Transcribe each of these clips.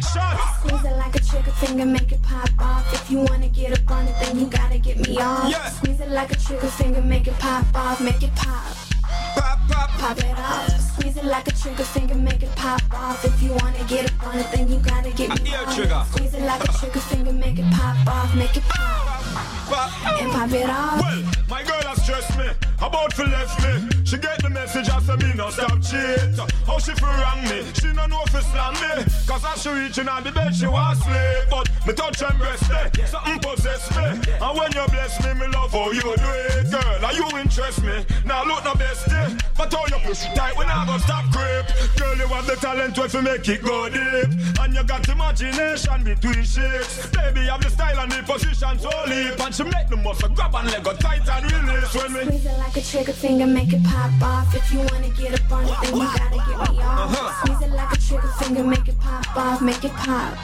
shot. Squeeze it like a trigger finger, make it pop off. If you wanna get up on it, then you gotta get me off. Yeah. Squeeze it like a trigger finger, make it pop off, make it pop. Pop, pop, Pop it off. Squeeze it like a trigger finger, make it pop off. If you wanna get up on it, then you gotta get me ear off. trigger. Squeeze it like a trigger finger, make it pop off, make it pop. pop. And pop it off. Well, my girl has stressed me, about to left me. She get the message after me, no stop cheat. How she for wrong me, she no know if slam me. Cause as she reaching on the bed, she was sleep. But me touch and breast me, something possess me. And when you bless me, me love how you do it. Girl, now you interest me, now look no bestie. But how you push it tight when I go stop creep. Girl, you have the talent to make it go deep. And you got imagination between shapes. Baby, you have the style and the position so deep. And she make the muscle grab and leg go tight and release when we squeeze it like a trigger finger, make it pop off. If you wanna get up on it, then you gotta get me off. Squeeze it like a trigger finger, make it pop off, make it pop.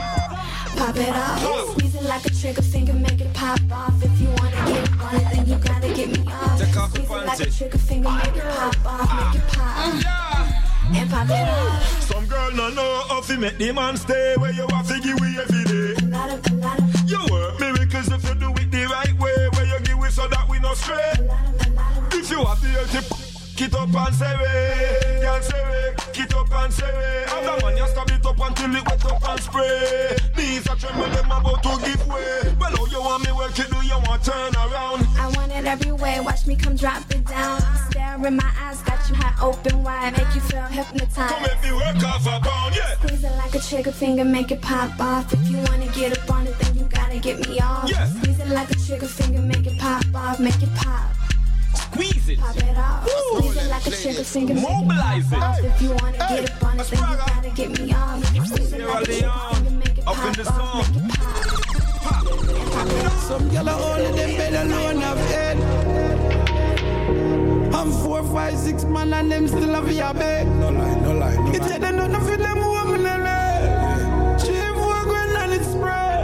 Pop it off. Squeeze it like a trigger finger, make it pop off. If you wanna get up on it, then you gotta get me off. Squeeze it like a trigger finger, make it pop off, make it pop. And pop it off. Some girl no know how to make the man stay where you have to give away every day. A lot of you work miracles if you do it the right way. Where you give it so that we no stray. If you have the healthy, get up and say way. Can't say way, get up and say way. Other man, you stab it up until it wet up and spray. These are tremble them about to give way. Well, how you want me work it, do you want turn around? I want it every way, watch me come drop it down. Stare in my eyes, got you hot open wide, make you feel hypnotized. Come make me work off a pound, yeah. Squeeze it like a trigger finger, make it pop off. If you wanna get up on it, then you gotta get me off. Yeah. Squeeze it like a trigger finger, make it pop off, make it pop. Squeeze it. Pop it off. Squeeze it like a trigger finger, make it Mobilize pop off. it. If you wanna get up on it, then you gotta get me off. Squeeze it like a trigger finger, make it Up pop in the off, song. make it pop. Some gyal are only them bed alone have head. I'm 4, 5, 6 man and them still have your bed. No lie. It's said them don't feel them woman in there. She 4 grand and it's spread.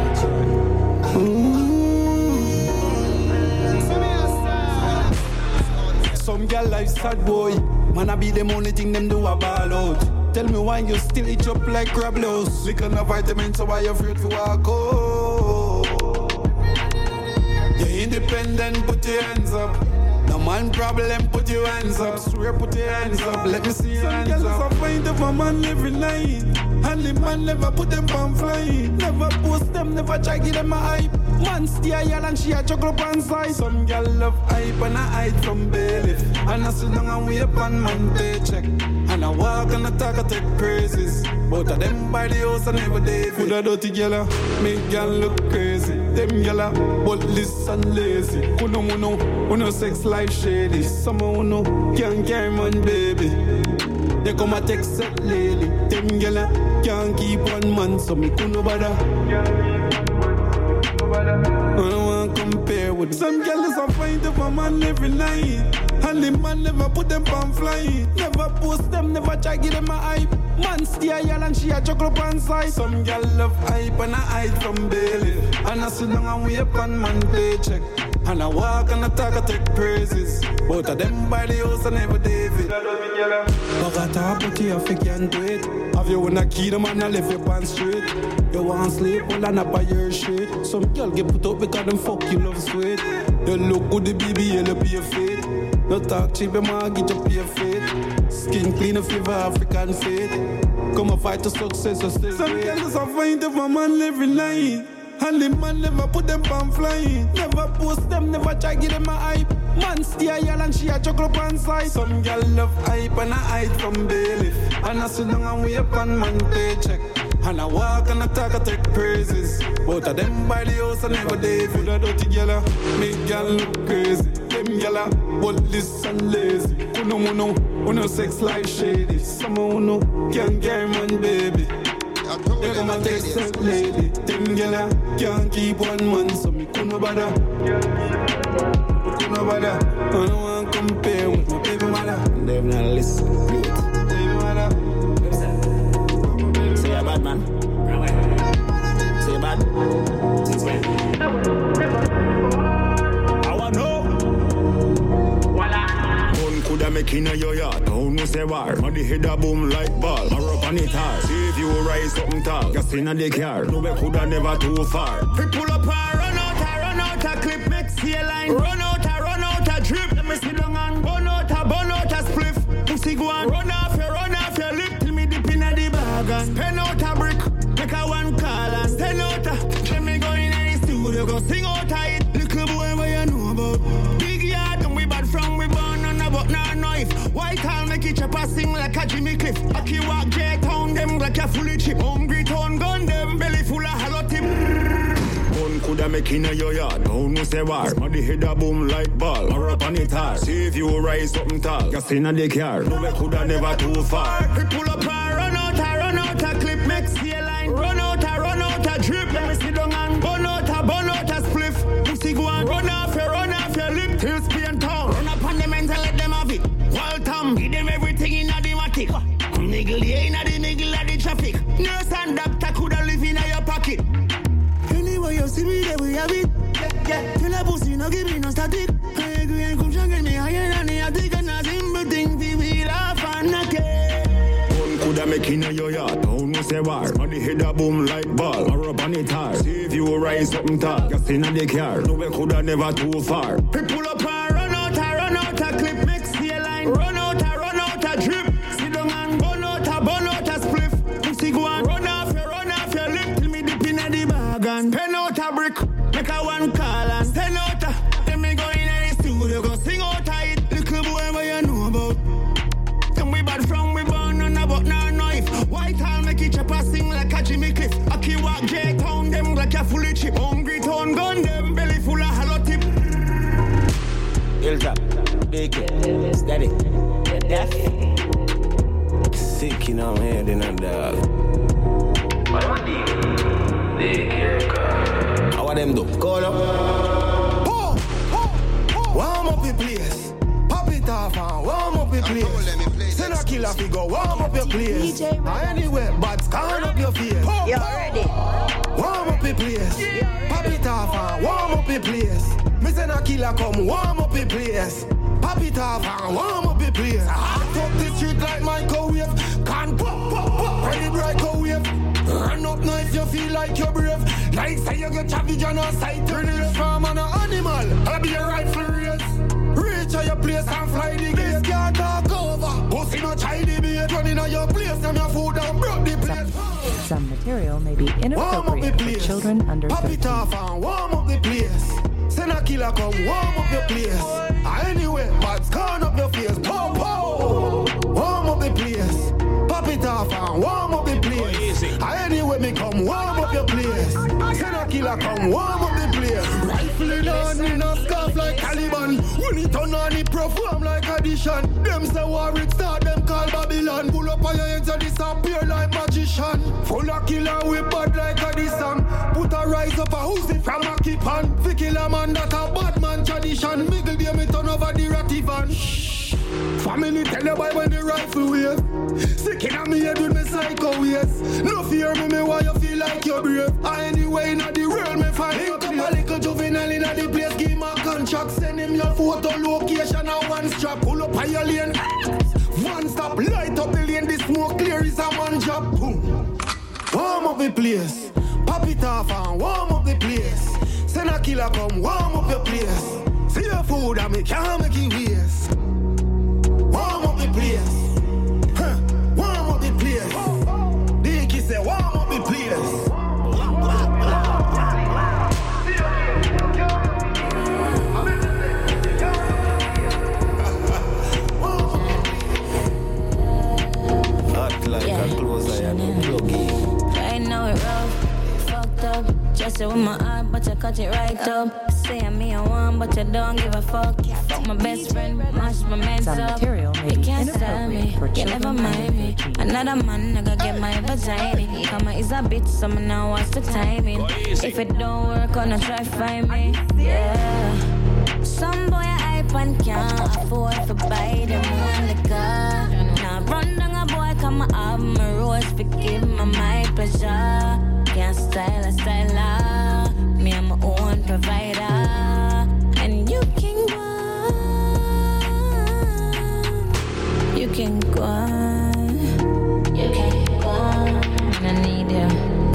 Some gyal life sad boy. Man, I be them only thing them do a ball out. Tell me why you still eat up like crab louse. Lick on a vitamin, so why you afraid to walk out? You're independent, put your hands up. No man problem, put your hands up. Swear, put your hands up. Let me see your hands up. Some girls find of a man every night. And the man never put them on flying. Never post them, never try give them a hype. Man stay a yell and she a chuckle up on side. Some girl love hype and I hide from bailiff. And I sit down and wait upon man paycheck. And I walk and I talk, I take praises. Both of them by the house and never David. Put a dirty girl, make girl look crazy. Them girl, buttless and lazy. Uno sex life shady. Some uno can't carry man baby. They come a text that lady. Them girl can't keep one man, so me couldn't bother. I don't want to compare with some girls I find of a man every night. And the man never put them on flying. Never post them, never try give them a hype. Man stay a yell and she a chuckle up on side. Some girl love hype and I hide from bailiff. And I sit down and wait upon man paycheck. And I walk and I talk, I take praises. Both of them by the house and never David. But I talk but you if you can't do it. Have you wanna key them and I left your pants straight. You want sleep, well and up by your shit. Some girl get put up because them fuck you love sweet. You look good the BBL, you be a fit. No talk cheap, you might get your pay fit. Skin clean if you have African fit. Come and fight to success, so stay some girls are find of a man every night. And the man never put them on flying. Never post them, never try give them a hype. Man stay a yell and she a chuckle up on side. Some girl love hype and I hide from bailiff. And I sit down and wait upon man paycheck. And I walk and I talk, I take praises. Both of them by the house and never David. Put a dirty girl, make girl look crazy. Them girl, buttless and lazy. Uno sex life shady. Some uno can't carry man baby. They come and take that lady. Them girl can't keep one man, so me couldn't bother. I don't want to compare with my baby mother. They've not listened. Baby mother. Say a bad man. Say a bad. Since when? I want to know. One coulda make in your yard. Don't know say war. On the head a boom like ball. Or up on it hard. See if you you rise something tall. Just in the car, no we coulda never too far. We pull up and run out a clip, make see a line. Run out a drip. Let me sit down and burn out a spliff. Pussy go and run off your lip till me dip in the bag and pen out a brick. Make a one call and send out a. Let me go in the studio, go sing out a hit. Little boy, what you know about? Big yard and we bad from we born on a but not knife. White Hall make it chopper sing like a Jimmy Cliff. Aki walk J-Town them like a fully chip. Hungry town gun them belly full of hollow tip. One coulda make in your yard, don't know say war. Somebody hit a boom like ball, or up on it hard. See if you rise something tall, just in the car. No we coulda never too far. We pull up and run out a clip, make see a line. Run out a drip. Let me sit down and burn out a spliff. Pussy go and run off your lip till Spain town. Run up on them and let them have it. Wall Tom, give them everything in the matic. Niggle in the niggle of the traffic. Nurse and doctor coulda live in your pocket. Anyway you see me there we have it. Yeah. Tell a pussy no give me no static. I agree and come and get me higher than the attic. And a simple thing we will laugh and knock it. Coulda make in your yard, don't know say war. Somebody hit a boom like ball, or up on it hard. See if you rise something tall, just in the car. No we coulda never too far. We pull up and run out a clip, make see a line. Run out a drip. Sit down and burn out a spliff. Pussy go and run off your lip till me dip in the bag and pen out a brick. Make a one call and send out a. Then me go in the studio, go sing out a hit. Little boy, what you know about? Then we bad from we born on a but not knife. White Hall make it chopper sing like a Jimmy Cliff. Aki walk J-Town them like a fully chip. Hungry town gun them belly full of hollow tip. Hilltop, big steady, deaf. Sick, you know, I'm heading on dog. What am I doing? Big haircut. How are them do? Call up. Warm up the place. Pop it off and warm up the place. Send a killer figure, warm up your place. Anyway, but scan up your face. You ready? Warm up the place. Pop it off and warm up the place. Me send a killer come warm up the place. Pop it off and warm up the place. Hot up the street like microwave. Can't pop, ready microwave. Run up now if you feel like you're brave. Like say you get savage on a sight. Turn it from an animal. I'll be a rifle race. Reach out your place and fly the gate. Can't talk over. Pussy no child debate. Running on your place and your food and broke the place. Some material may be inappropriate for children under 13. Pop it off and warm up the place. Send a killer come warm up your place. Anyway, but scan up your face. Pow, pow. Warm up the place. Pop it off and warm up the place. Anyway, me come warm up your place. Send a killer come warm up the place. Rifle in on in a scarf like Taliban. When it turn on it perform like addition. Them say war it start, them call Babylon. Pull up on your hands and disappear like magician. Full of killer with bad like a disam. Put a rise up a house from a kipan. Fi kill a man that a bad man tradition. Miggle them it turn over the ratty van. Family tell you boy when the rifle wave. Sticking on me head with me psycho ways. No fear me why you feel like you're brave. Anyway in the world me find you. Come a little juvenile in the place. Give him a contract. Send him your photo location and one strap. Pull up on your lane. One stop. Light up the lane. The smoke clear is a one job. Boom. Warm up the place. Pop it off and warm up the place. Send a killer come warm up your place. See your food and me can't make it waste. Warm up the place. Warm up the place. Dinky say warm up the place. Hot like a closer and a pluggy. Right now it rough, fucked up. Just with my eye, but you cut it right up. Say me I want, but you don't give a fuck. Fuck my best friend, mash my meds up. Some material may You be can't stop me, inappropriate for you never children mind under me. 13. Another man nigga get my vagina. Come is a bitch, so me now watch the timing. If it don't work, gonna try find me. Yeah. Some boy I hype and can't afford to buy them on the car. Now run down a boy, come up my rose, forgive my pleasure. Can't style a styler. Me I'm my own provider. And you can go on. You can go on. You can go on.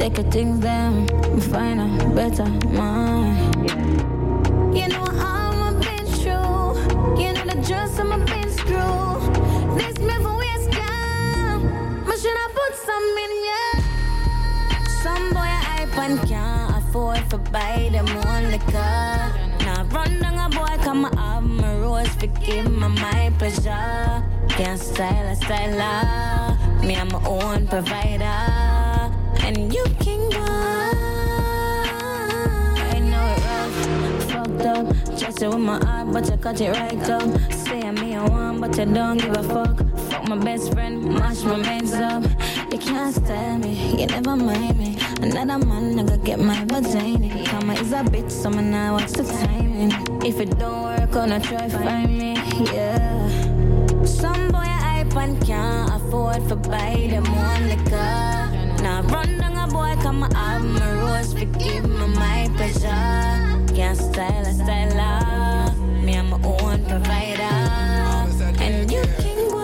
take a things them, find a better mind. You know I'm a been true. You know the dress I'm a been screw. This me for waste time. But should I put some in ya? Some boy I pan can't afford to buy them one liquor. Now run down a boy come have my rose forgive my pleasure. Can't style a styler. Me I'm my own provider. And you can go. I know it rough, fucked up. Just with my heart, but you cut it right up. Say me I want, but you don't give a fuck. Fuck my best friend, mash my meds up. You can't style me, you never mind me. Another man, I gotta get my vagina. Karma is a bitch, so man, now what's the timing? If it don't work, gonna try find me, yeah. Some boy I pan can't afford to buy them one liquor. Now run down a boy, come have my rose, forgive me my pleasure. Can't style a styler, me I'm my own provider. And you can go.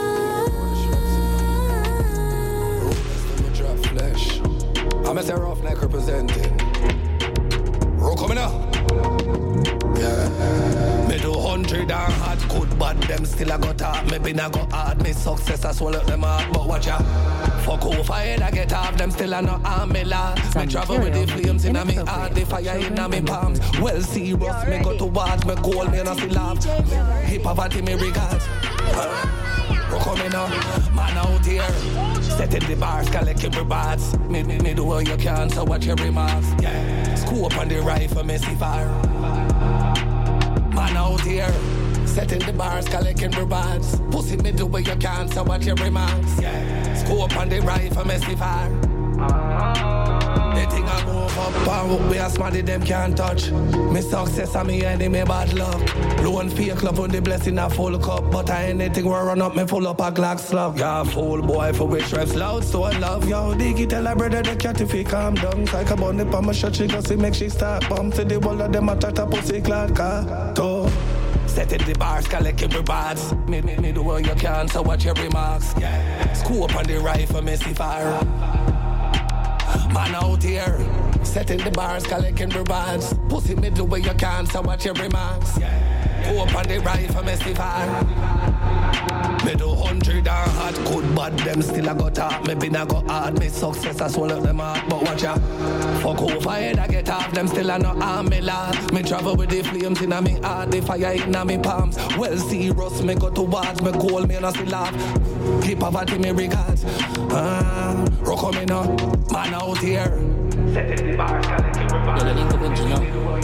Drop flesh. I'm a rough neck representing. Roll coming up. Yeah. Me do 100 and hard, good, but them still I got up. Me been I got hard, me success I swallow them up. But watch ya, fuck off head I get off, them still I no arm me la. Me travel with the flames in me heart, the fire in me palms. Well serious, me go towards me goal, me and I still laugh. Hip poverty me regards. Coming up, man out here. Setting the bars, collecting rewards. Me do what you can, so watch your remarks. Yeah, scoop on the rifle, me see fire. Man out here, setting the bars, collecting rewards. Pussy me do what you can, so watch your remarks. Yeah, scoop on the rifle, me see fire. They think I move up and we are smarty, them can't touch. Me success and me enemy bad luck. Loan fake love on the blessing a full cup. But I anything where run up, me full up a Glock slug. Yeah, fool boy for which reps loud, so I love. Yo, Diggy tell her brother the cat if he calm down. Like a bunny pa my shot, she go see make she start bump. To the wall of them a tata pussy clad car. Setting the bars, collecting rewards. Me do what you can, so watch your remarks. Yeah, scoop on the rifle, me see fire. Man out here, setting the bars, collecting rewards. Pussy me do what you can, so watch your remarks. Go up on the rifle, me see fire. Me do 100 and hard, good, but them still I got up. Me been I got hard, me success I swallow them hard. But watch ya, fuck over head I get off, them still I no arm me la. Me travel with the flames in me heart, the fire in me palms. Well serious, me go towards me goal, me and I still laugh. Keep poverty me regards. Rock coming up, man out here. Setting the bars, collecting rewards. Yo, link up with you now.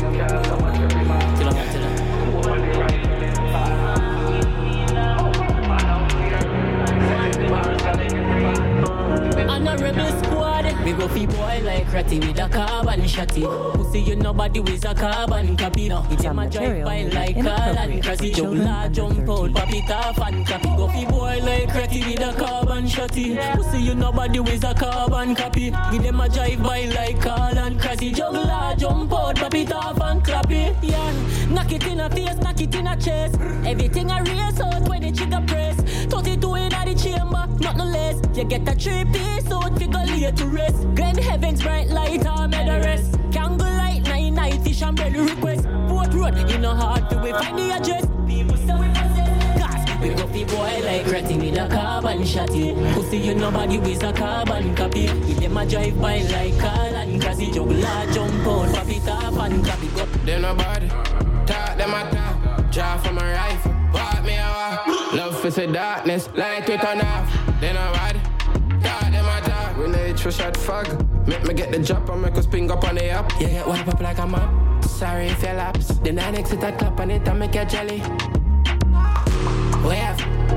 On a rebel squad, we go fi boy like ratty with a carbon shotty. Pussy you nobody with a carbon copy. It's a drive by like car and crazy jump jump out, pop it off and copy. Go fi boy like ratty with a carbon shotty. Pussy you nobody with a carbon copy. Give them a drive by like car and crazy jump out, pop it off and clap it. Yeah, knock it in a face, knock it in a chest. Everything I race out when the trigger press. 32 in the chamber, not no less. You get a 3-piece out, figure late to rest. Glen Heaven's bright light, I'm at the rest. Kangle light, 9 fish and bread request. Port road, in a heart, do we find the address? People say we possess. Cause we go fi boy like ratty with a carbon shotty. Pussy you nobody with a carbon copy. Give them a drive by like car and crazy juggler jump out, pop it off and copy go. They nobody, talk them a talk. Draw from a rifle, walk me a walk. Love for the darkness, light we turn off. They nobody, talk them a talk. When they for shot fog, make me get the drop and make us ping up on the app. Yeah, get wipe up like a map. Sorry if you lapse. Then I next it I clap on it and make you jelly. Wave,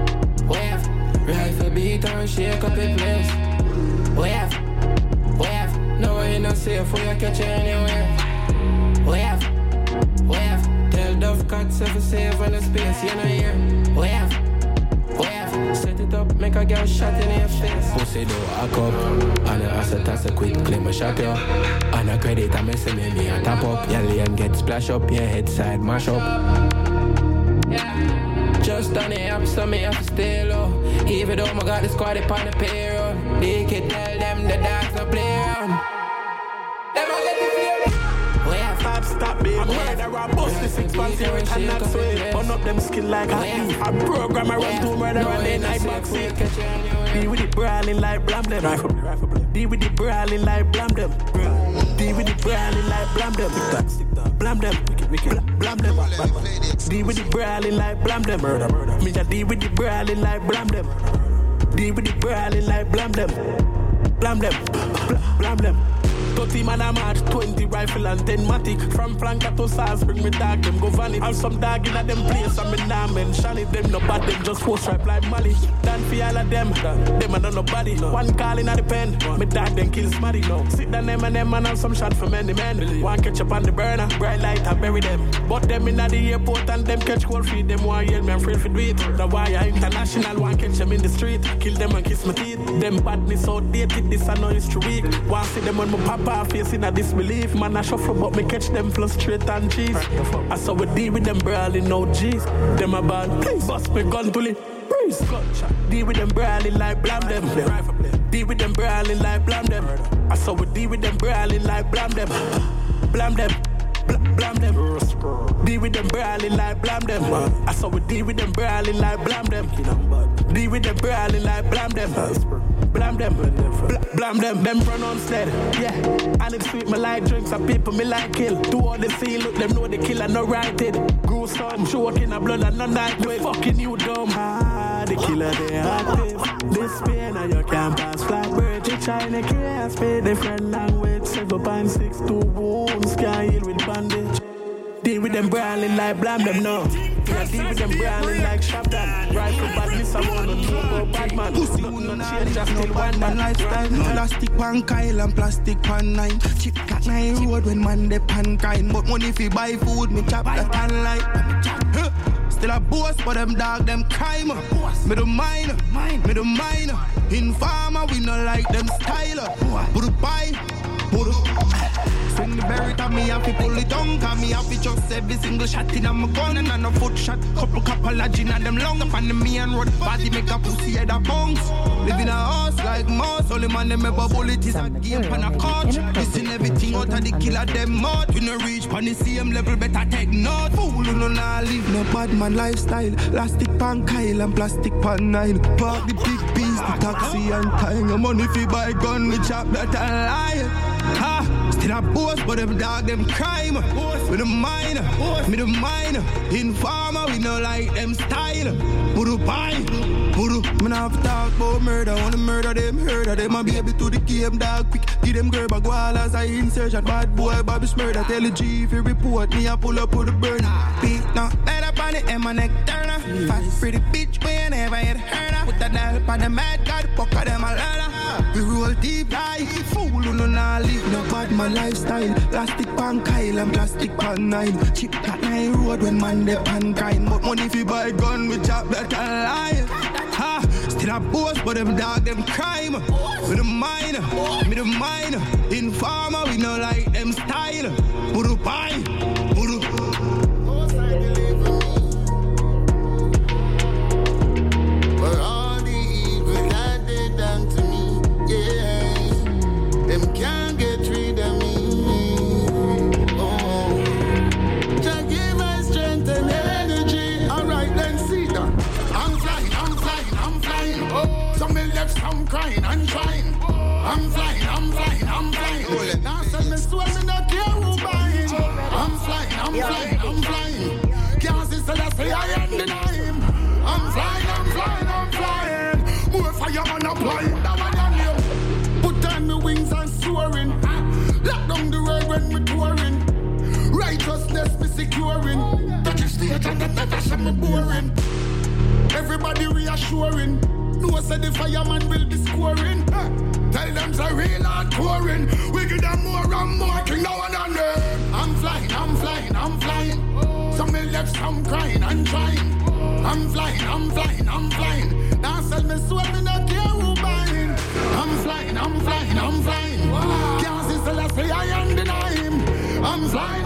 rifle beat and shake up the place. Wave, no way no safe for you catch you anywhere. Wave, tell Dove Cats ever save on the space, you know here. Wave, set it up, make a girl shot in your face. Pussy do a cup, and a asset as a quick claim a shot you. And a credit I miss me a tap up. Your lane get splash up, your head side mash up. Just on the app, so me have to stay low. Even though I got the squad upon the payroll, they can tell them the dogs no play around. murderer, bust the 6 months here with and not sway. Burn up them skin like a thief. A programmer run to murder and then I backseat. Deal with it brawling like blam them. Deal with it brawling like blam them. Deal with it brawling like blam them. Blam them, blam them. Deal with it brawling like blam them. Me a deal with it brawling like blam them. Deal with it brawling like blam them. Blam them, blam them. 30 man a march, 20 rifle and 10 matic. From Flanker to Salzburg, me dog them go valid. And some dog in a them place and me nah mention it. Them no bad, them just force stripe like Mali. Done for all of them a no nobody. One call in a the pen, me dog them kill smarty now. Sit down them and have some shot for many men. One catch up on the burner, bright light and bury them. But them in the airport and them catch cold feet. Them one yell me afraid for do it. The wire international, one catch them in the street. Kill them and kiss my teeth. Them badness outdated, this I know history week. One see them on my papa facing a disbelief. Man I shuffle but me catch them frustrate and cheese. I saw we deal with them brawling no G's. Them a band, please bust me gun to it. Breeze, deal with them brawling like blam them. Deal with them brawling like blam them. I saw we deal with them brawling like blam them. Blam them. Blam them. Deal with them brawling like blam them. I saw we deal with them brawling like blam them. Deal with them brawling like blam them. Blam them, blam them, them pronounced dead. Yeah, and it's sweet, me like drinks, and people me like kill. Do all the scene, look them know the killer no righted. Gruesome, show in a blood and no night with. Fucking you dumb. The killer they active. This pain and you can't pass flat bird. You China can't speak different language. 7.62 wounds can't heal with bandage. Deal with them brawling like blam them now. Yeah, deal with them brawling like Shabdan. Rifle badness I want to talk about bad man. Pussy no change, just still one man lifestyle. Plastic pan Kyle and plastic pan 9. Chip cat 9 road when man de pan kind. But money if you buy food, me chop that pan like. Still a boss, but them dog, them crime. Me the minor, me the minor. Informer, we not like them styler. Put a pie, put a. Swing the berry to me, have to pull it down. Cause me have to just every single shot in my gun. And a foot shot, couple of gin and them long. Up on the main road, body make a pussy head a bounce. Live in a house like mouse. Only man them ever bullet is a game on a couch. Listen everything out of the killer them mouth. You no reach on the same level, better take note. Fool who no nah live no bad man lifestyle. Plastic pan Kyle and plastic pan 9. Park the big beast, the taxi and time. Your money fi buy gun, we chop that a lie. Ha! Still a boss, but them dog, them crime. With the minor, me the minor. Informer, we no like them style. Puru pie, puru. Me nah have talk about murder. Wanna murder them, murder them. A baby to the game, dog quick. Give them girl bagwal as I insert a bad boy, Bobby murder. Tell the G if you report me, I pull up with the burner. Beat now, let up on it and my neck turner. Fast pretty bitch, we ain't never had heard her. Put that nail on the mad god, fuck of them a ladder. We roll deep like fool who no nah live no bad man lifestyle. Plastic pan Kyle and plastic pan 9. Chip cat 9 road when man de pan kind. But money if you buy gun, we chop that a lie. Ha! Still a boss, but them dog, them crime. With the minor, me the minor. Informer, we no like them style. Puru pie, puru. For all the evil that they done to me, yeah, them can't get rid of me. Oh, just give us strength and energy. Alright, then see that. I'm flying. Oh, some me left some crying and trying. I'm flying. Now send me swim in the care who buying. I'm flying. Can't see Celeste, I am denying. I'm flying. More fireman applying. Put on the wings and soaring. Lock down the road when we're touring. Righteousness be securing. Touch the stage and the never show me boring. Everybody reassuring. No said the fireman will be scoring. Tell them it's a real hard pouring. We give them more and more king now and then. I'm flying. Some me left some crying and trying. I'm flying. Now sell me swim in a care who buying. I'm flying. Can't see Celeste, I am denying. I'm flying.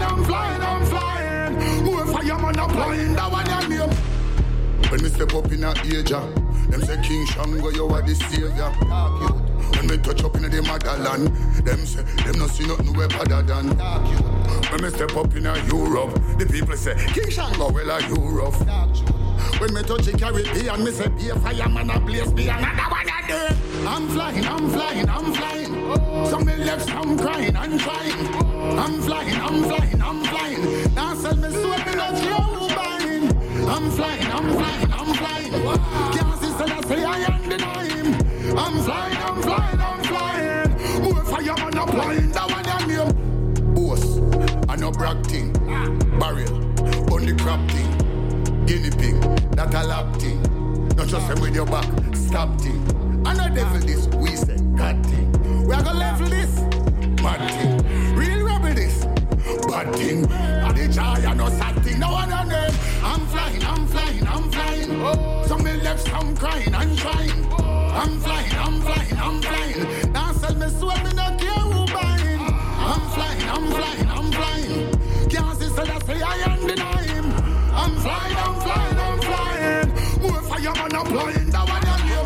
More fireman applying, that one I name. When me step up in a age, them say King Shango, you are the savior. When me touch up in the motherland, them say, them no see nothing way better than dark you. When me step up in Europe, the people say, King Shango, well, are you rough? When me touch the Caribbean, me say, be a fireman, a blaze, be another one a day. I'm flying, I'm flying, I'm flying. Some me left, some crying and crying. I'm flying, I'm flying, I'm flying. Now sell me soul, me not your buying. I'm flying, I'm flying, I'm flying. Can't see so I say I am denying. I'm flying, I'm flying, I'm flying. More fireman applying, that one I name. Boss, I no brag thing. Barrel, on the crab thing. Guinea pig, that a lap thing. Not just say with your back, stop thing. And a devil this, we say God thing. We are gonna level this, bad thing. Real rebel this, bad thing. And the joy and no sad thing, no one on them. I'm flying, I'm flying, I'm flying. Some me left, some crying and trying. I'm flying, I'm flying, I'm flying. Now sell me soul, me not care who buying. I'm flying, I'm flying, I'm flying. Can't see so that say I am denying. I'm flying, I'm flying, I'm flying. More fireman applying, that one I'm here.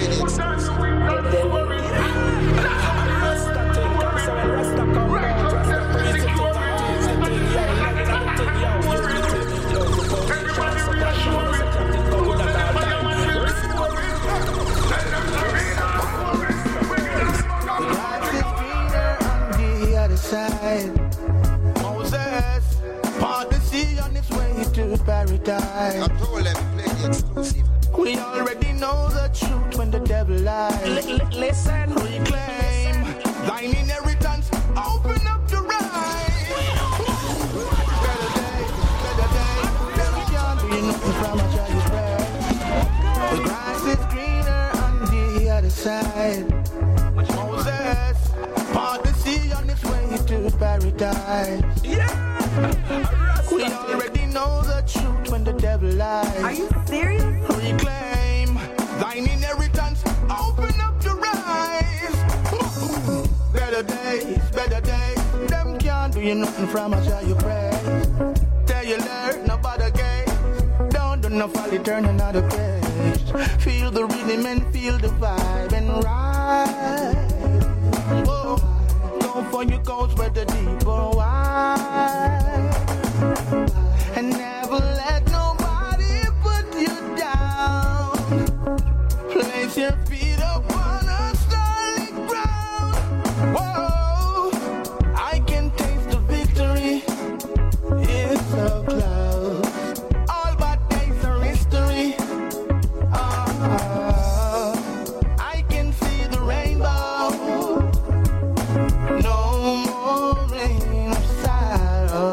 Moses, part the sea on its way to paradise. I told them play the exclusive. We already know the truth when the devil lies. Listen, reclaim thine inheritance. Open up your eyes. Better days. Never can't do nothing from a child's prayer. The grass is greener on the other side. Moses, part the sea on its way to paradise. Yeah. We already know the truth when the devil lies. Are you serious? Reclaim thine inheritance. Open up your eyes. Better days. Them can't do you nothing from a child you praise. Tell you learn, no bother gaze. Don't do no folly, turn another page. Feel the rhythm and feel the vibe and ride. Whoa. Go for your coast where the deep or wide. And never let nobody put you down. Place your feet upon a solid ground. Whoa, I can taste the victory. It's so close. All bad days are history. I can see the rainbow. No more rain of sorrow.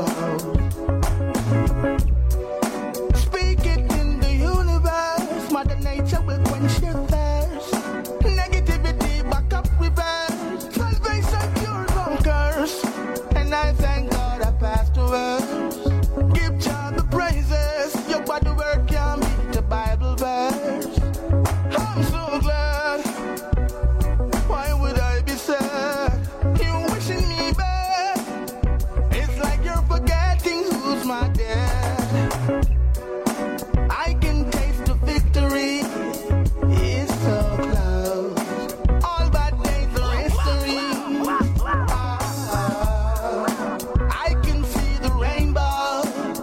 Speak it in the universe. Mother Nature will quench your thirst. Negativity back up reverse. Salvation cures from curse. And I thank God I passed the verse. Give God the praises. Your body word can beat the Bible verse. I'm so glad. Why would I be sad? You wishing me bad. It's like you're forgetting who's my dad. I can taste the victory. It's so close. All bad days are history. I can see the rainbow.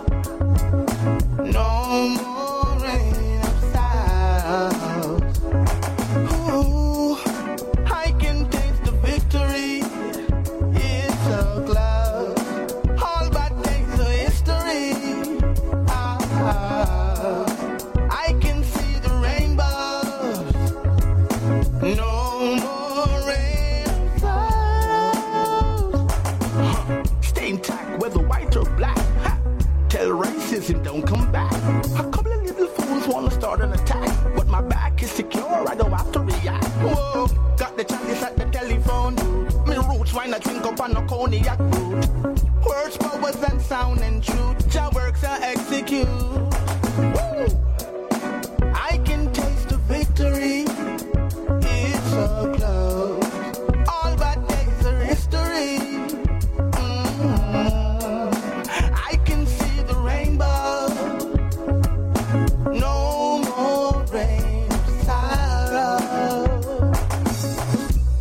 No more rain of sorrows. Ooh, I can taste the victory. It's so close. All bad days are history. I can see the rainbows. No more rain of sorrows. Stay intact, whether white or black. Ha. Tell racism don't come back. A couple of little fools wanna start an attack, but my back is secure, I don't have to react. Whoa, got the chalice at the telephone booth. Me roots, why not drink up on a cognac root? Words, powers, and sound and truth. Jah works and execute. Woo! I can taste the victory. It's so close. All bad days are history. I can see the rainbow. No more rain of sorrow.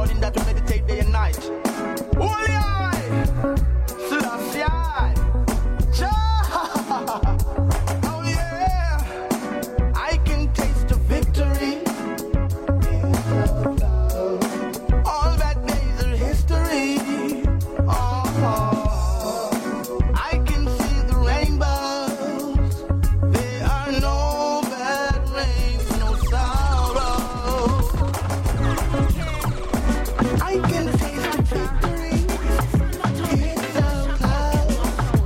Lord, in that we meditate day and night. Holy eye, Selassie eye. Oh yeah, I can taste the victory. All bad days are history. I can see the rainbows. There are no bad rains, no sorrow. I can taste the victory. It's so close.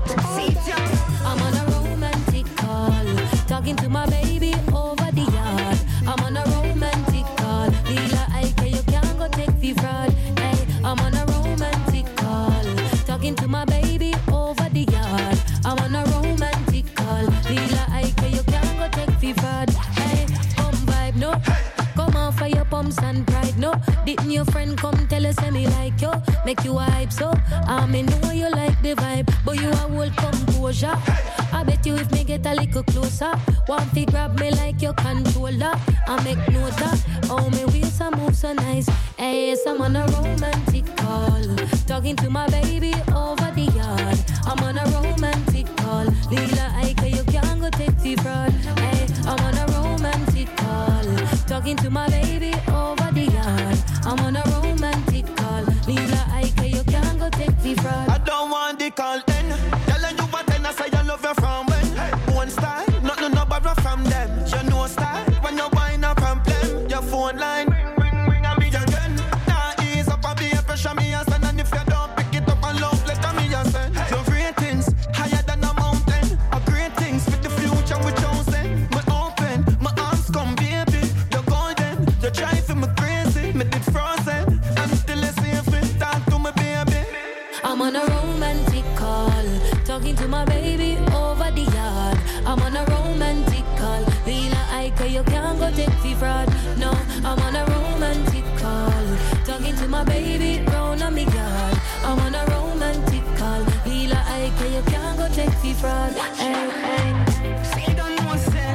I'm on a romantic call, talking to my baby over the yard. I'm on a romantic call, Lila Ike, you can't go take the fraud. Hey, I'm on a romantic call, talking to my baby over the yard. I'm on a romantic call, Lila Ike, you can't go take the fraud. Hey, come vibe, no. Come on for your pumps and pride, no. Didn't your friend come tell us me like you? Make you hype, so I may know you like the vibe, but you a whole composure. I bet you if me get a little closer, want to grab me like your controller. I make note that, oh me waist and move so nice. Hey, yes, I'm on a romantic call, talking to my baby over the yard. I'm on a romantic call, Lila Ike, you can't go take the fraud. Hey, I'm on a romantic call, talking to my baby over the yard. I'm on a romantic call, Lila Ike, you can't go take the fraud. I don't want the call then. Telling you what then I say I love you from when. One style, nothing no borrow from them. You know style when you wind up and blame. Your phone line, ring and me again. Now ease up and be a pressure me a send. And if you don't pick it up and love letter me a send. Your ratings higher than a mountain. A great things with the future we chosen. Me open, my arms come baby. You're golden, you're driving me crazy. Me did frozen, and still I see if it talk to me baby. I'm on a romantic call, talking to my baby over the yard. I'm on a romantic call, Lila Ike, you can't go take the fraud. No, I'm on a romantic call, talking to my baby round on me yard. I'm on a romantic call, Lila Ike, you can't go take the fraud. Hey, hey. See, you don't know, say,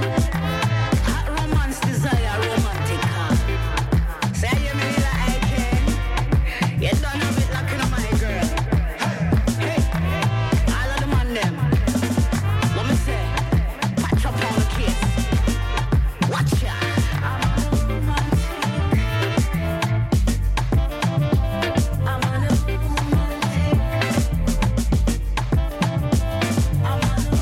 hot romance desire romantic call. Say, you me Lila Ike, you don't have it like you know my girl. Hey, all of them on them. Let me say, patch up on the case. Watch ya. I'm on a romantic. I'm on a romantic. I'm on a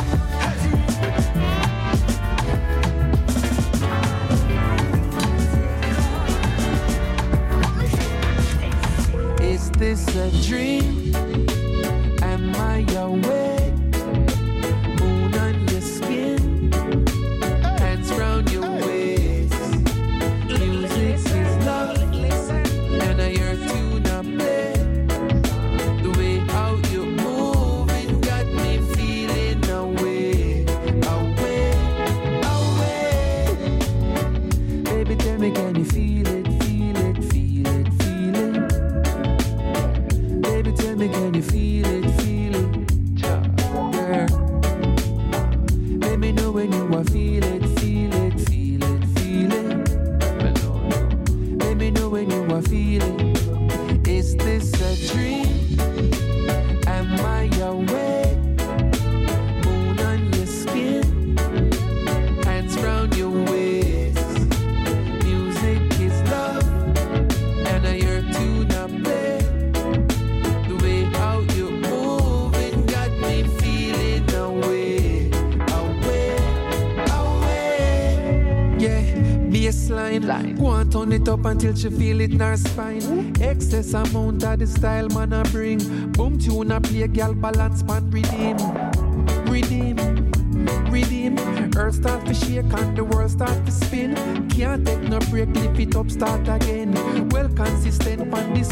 Is this a dream? Am I awake? Moon on your skin, hands round your waist. Music is love, and I hear tune up play. The way how you move, it got me feeling away, away, away. Baby, tell me, can you feel it, feel it, feel it, feel it? Baby, tell me, can you feel it, feel it? Yeah. Let me know when you are feel it, feel it, feel it, feel it. Let me know when you are feeling. Is this a dream? Am I awake? Moon on your skin, hands round your waist. Music is love, and I hear tune up play. The way how you move, it got me feeling away, away, away. Yeah, baseline, go on turn it up until she feel it in her spine. Excess amount of the style man I bring. Boom tune a play, girl balance man redeem, redeem, redeem. Earth start to shake and the world start to spin. Can't take no break, lift it up, start again. Well consistent on this